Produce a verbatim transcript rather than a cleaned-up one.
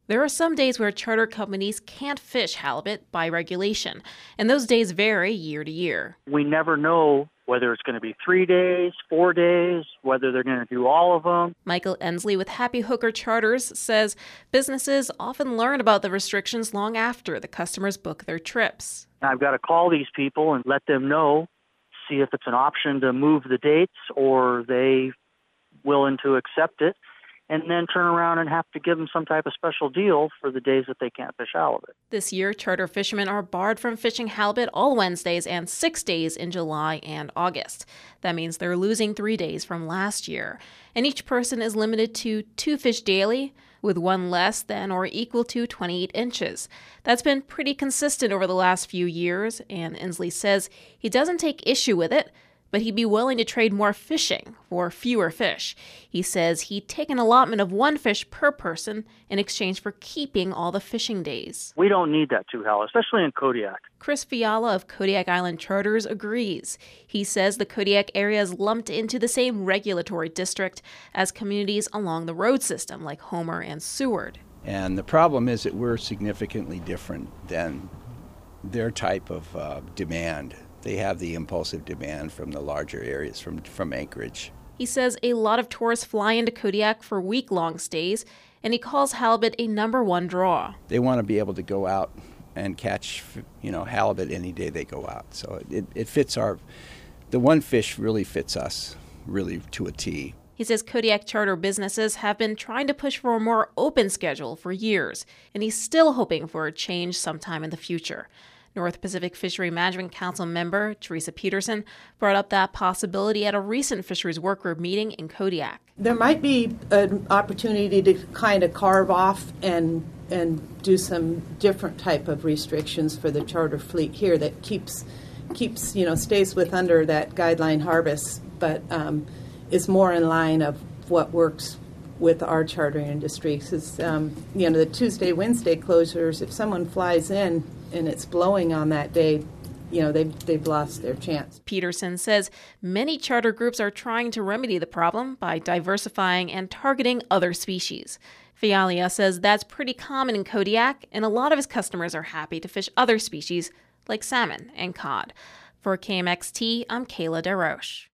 There are some days where charter companies can't fish halibut by regulation, and those days vary year to year. We never know whether it's going to be three days, four days, whether they're going to do all of them. Michael Ensley with Happy Hooker Charters says businesses often learn about the restrictions long after the customers book their trips. I've got to call these people and let them know, see if it's an option to move the dates or they willing to accept it, and then turn around and have to give them some type of special deal for the days that they can't fish halibut. This year, charter fishermen are barred from fishing halibut all Wednesdays and six days in July and August. That means they're losing three days from last year. And each person is limited to two fish daily, with one less than or equal to twenty-eight inches. That's been pretty consistent over the last few years, and Ensley says he doesn't take issue with it, but he'd be willing to trade more fishing for fewer fish. He says he'd take an allotment of one fish per person in exchange for keeping all the fishing days. We don't need that too, Hal, especially in Kodiak. Chris Fiala of Kodiak Island Charters agrees. He says the Kodiak area is lumped into the same regulatory district as communities along the road system like Homer and Seward. And the problem is that we're significantly different than their type of uh, demand. They have the impulsive demand from the larger areas, from, from Anchorage. He says a lot of tourists fly into Kodiak for week-long stays, and he calls halibut a number one draw. They want to be able to go out and catch, you know, halibut any day they go out. So it, it fits our, the one fish really fits us, really to a T. He says Kodiak charter businesses have been trying to push for a more open schedule for years, and he's still hoping for a change sometime in the future. North Pacific Fishery Management Council member Teresa Peterson brought up that possibility at a recent fisheries workgroup meeting in Kodiak. There might be an opportunity to kind of carve off and and do some different type of restrictions for the charter fleet here that keeps keeps you know stays with under that guideline harvest, but um, is more in line of what works with our charter industry. Because um, you know the Tuesday, Wednesday closures, if someone flies in and it's blowing on that day, you know, they've, they've lost their chance. Peterson says many charter groups are trying to remedy the problem by diversifying and targeting other species. Fialia says that's pretty common in Kodiak, and a lot of his customers are happy to fish other species like salmon and cod. For K M X T, I'm Kayla DeRoche.